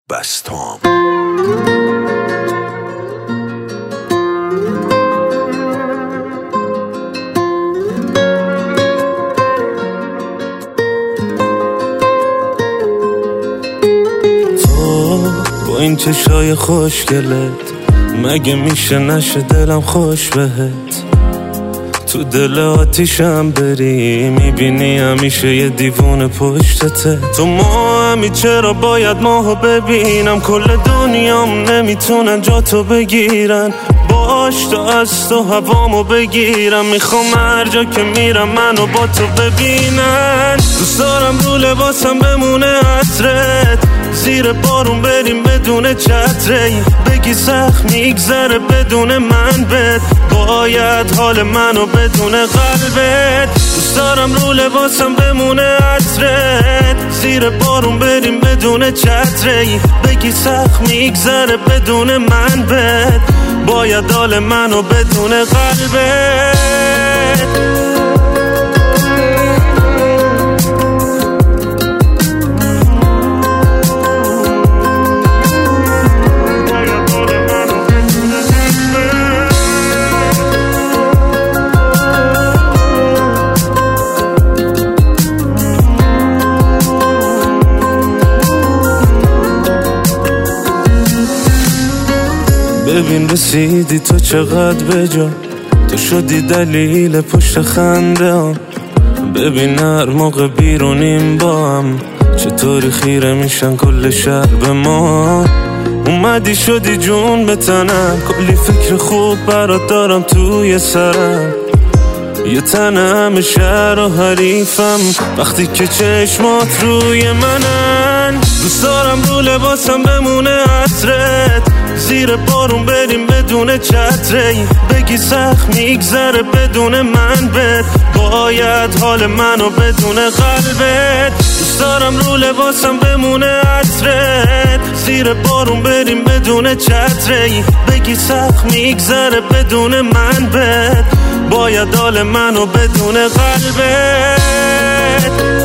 بستام. با این چشای خوشگلت مگه میشه نشه دلم خوش بهت؟ تو دل آتیشم بری میبینی همیشه یه دیوونه پشتته. تو ماهمی چرا باید ماهو ببینم؟ کل دنیام نمیتونن جا تو بگیرن. باش تا از تو هوامو بگیرم. میخوام هر جا که میرم منو با تو ببینن. دوست دارم رو لباسم بمونه عطرت، زیر بارون بریم بدون چتره، بگی سخت میگذره بدون من بد. باید حال منو بدون قلبت. دوست دارم رو لباسم بمونه عطرت، زیر بارون بریم بدون چتره، بگی سخت میگذره بدون من بد. باید حال منو بدون قلبت. ببین رسیدی تو چقدر بجا، تو شدی دلیل پشت خنده هم. ببین هر موقع بیرونیم با هم چطوری خیره میشن کل شهر به ما. اومدی شدی جون به تنم، کلی فکر خوب برات دارم توی سرم. یه تنم شهر و حریفم وقتی که چشمات روی منن. دوست دارم رو لباسم بمونه عطرت، زیر بارون بریم بدون چتره، بگی سخت میگذره بدون من بد. باید حال منو بدون قلبت. دوست دارم رو لباسم بمونه عطرت، زیر بارون بریم بدون چتره، بگی سخت میگذره بدون من بد. باید حال منو بدون قلبت.